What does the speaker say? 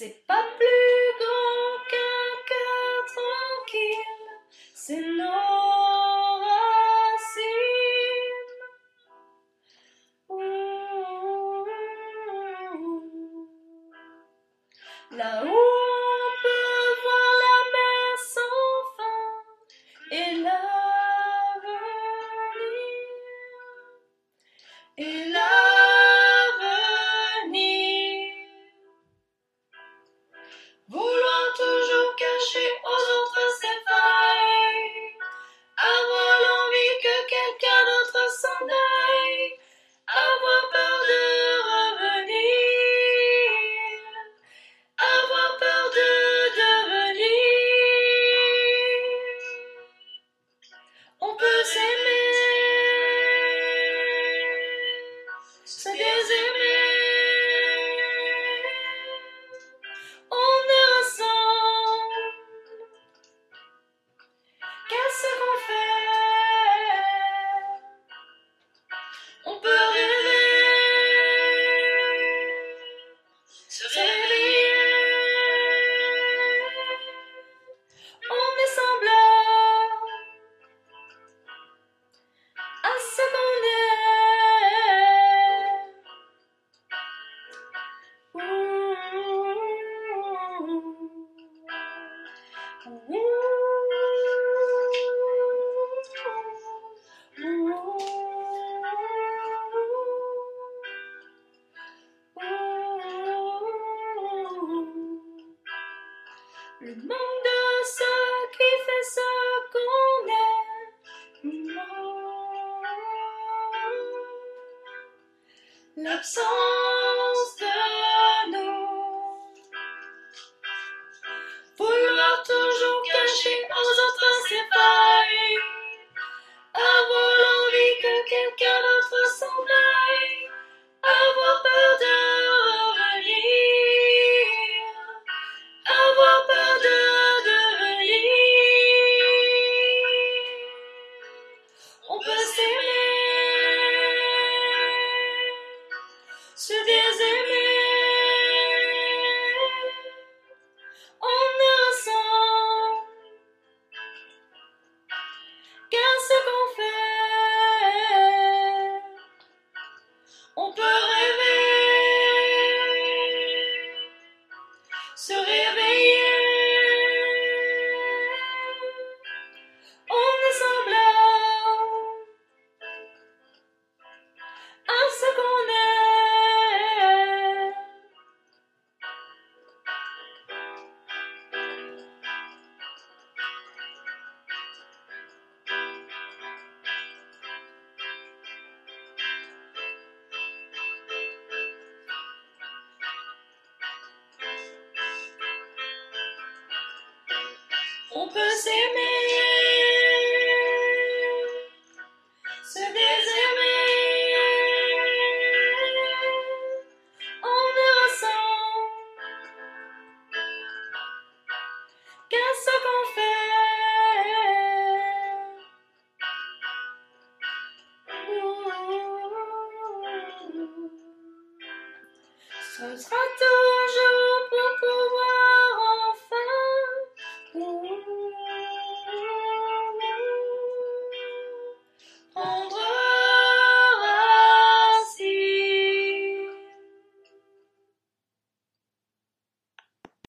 C'est pas plus grand qu'un cœur tranquille, c'est nos racines. Ouh. Là où on peut voir la mer sans fin et l'avenir. Et l'avenir. Vouloir toujours cacher aux autres ses failles, avoir l'envie que quelqu'un d'autre s'en aille, avoir peur de revenir, avoir peur de devenir. On peut s'aimer, se désaimer. On ne ressemble qu'à ce qu'on fait. On peut rêver, se réveiller. On est semblable à ce qu'on est. Le manque de ce qui fait ce qu'on est nous manque. L'absence de nous. Vouloir toujours cacher aux autres ses failles, avoir l'envie que quelqu'un d'autre s'en aille, avoir peur de revenir, avoir peur de devenir. On peut s'aimer, se désaimer. On ne ressemble qu'à ce qu'on fait. On peut rêver, se réveiller. On est semblable à ce qu'on est. On peut s'aimer, se désaimer. On ne ressemble qu'à ce qu'on fait. Ce sera tout.